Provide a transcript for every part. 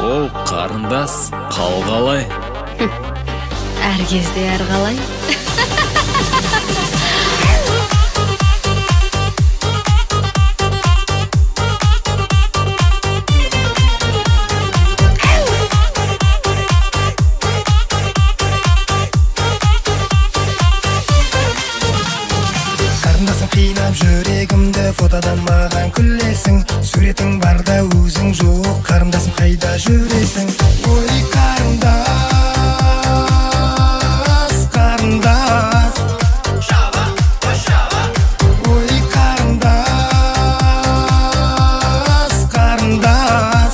Оу, қарындас, қал қалай? Әр кезде әр қалай. Қарындасым қинап жүрегімді, фотодан маған күлесің. Суретің барда өзің жоқ, қарындасым қайда жүресің? Ой, қарындас, қарындас. Ой, қарындас, қарындас.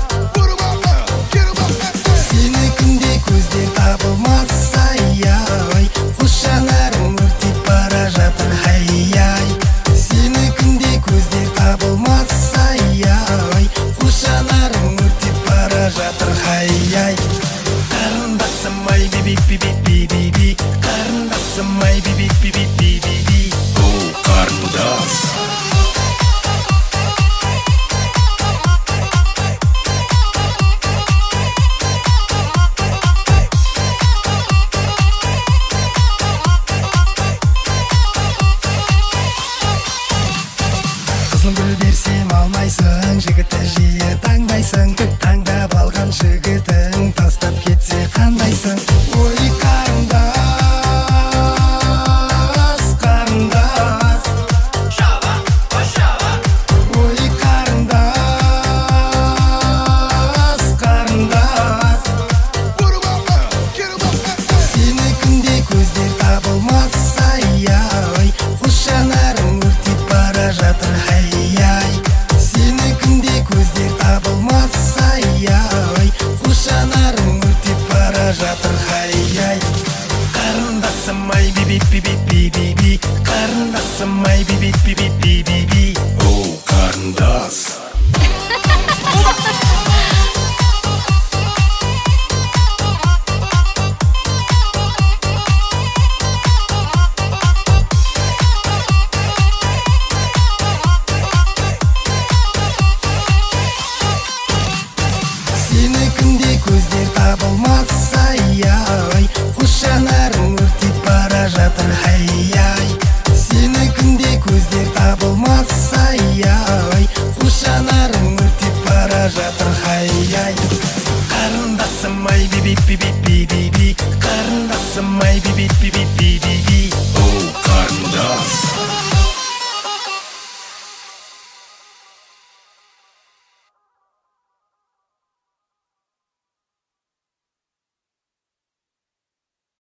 Сені күнде көзден табылмаса, ай, қос жанарым өртеп бара жатыр, ай. Сені күнде көзден табылмаса, ай, қос жанарым өртеп бара жатыр, ай. Қарындасым ай, би-би-би-би-би-би, қарындасым ай, би-би-би-би-би-би. Оу, қарындас. Қызыл гүл берсем алмайсың, жігітті жиі таңдайсың. Таңдап алған жігітің тастап кетсе қандайсың? Ой, қарындас, қарындас. Ой, қарындас, қарындас. Сені күнде көздер табылмаса, ай, қос жанарың өртеп бара жатыр, ай. Сені күнде көздер табылмаса,